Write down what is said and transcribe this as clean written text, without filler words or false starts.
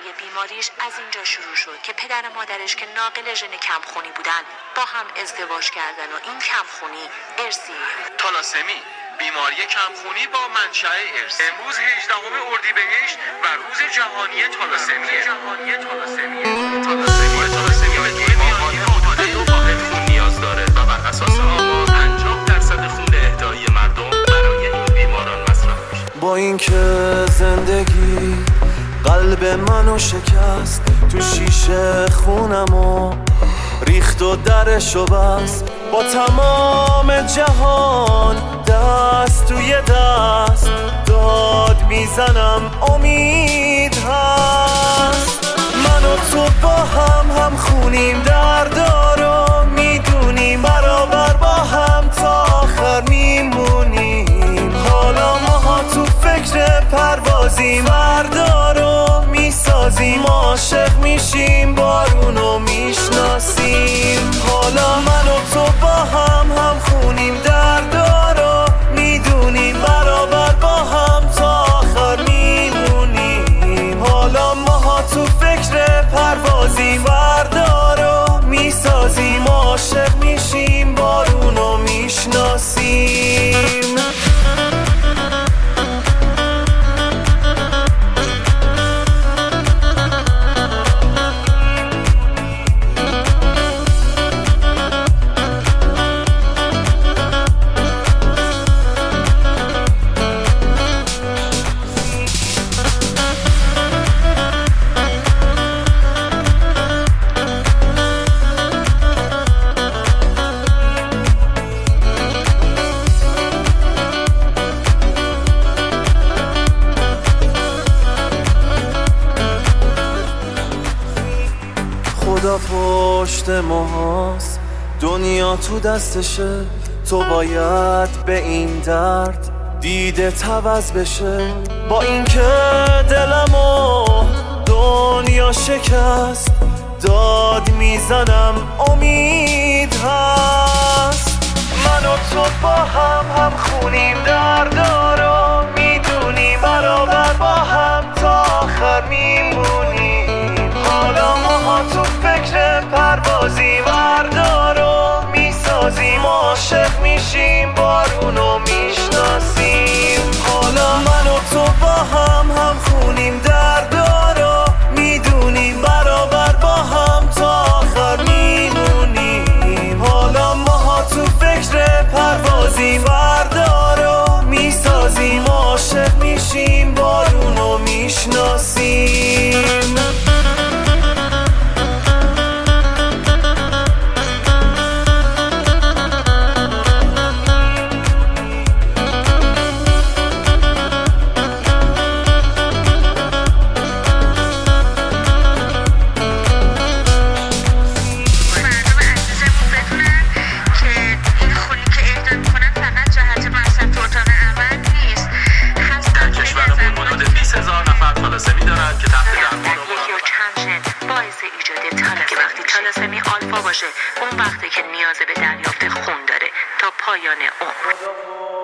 بیماریش از اینجا شروع شد که پدر مادرش که ناقل ژن کمخونی بودن با هم ازدواج کردن و این کمخونی ارثیه. تالاسمی، بیماری کمخونی با منشأ ارث. امروز 18 اردیبهشت و روز جهانی تالاسمیه. تالاسمی به بیماری حدوده و واحد خون نیاز داره و بر اساس آمار 50% خون اهدایی مردم برای این بیماران مصرف میشه. با اینکه زندگی قلب منو شکست، تو شیشه خونمو ریخت و درشو بست، با تمام جهان دست توی دست داد میزنم امید هست. من و تو با هم خونیم دردارو میدونیم، برابر با هم تا آخر میمونیم. حالا ماها تو فکر پروازیم، بردارو میسازیم، عاشق میشیم، بارونو میشناسیم. حالا من و تو با هم خونیم دردارو میدونیم، برابر با هم تا آخر میمونیم. حالا ماها تو فکر پروازیم، بردارو میسازیم، عاشق میشیم، بارونو میشناسیم. خدا پشت ماست، دنیا تو دستشه، تو باید به این درد دیده عوض بشه. با اینکه دلمو دنیا شکست، داد میزنم امید هست. من و تو با هم خونیم دردارو میدونیم، برابر با هم تا آخر میمونیم. حالا ماها تو فکر پروازیم، بردارو میسازیم، عاشق میشیم، بارونو میشناسیم. حالا من و تو با هم خونیم دردارو میدونیم، برابر با هم تا آخر میمونیم. حالا ماها تو فکر پروازیم، بردارو میسازیم، عاشق میشیم، بارونو میشناسیم. تالاسمی آلفا باشه، اون وقته که نیاز به دریافت خون داره تا پایان عمر.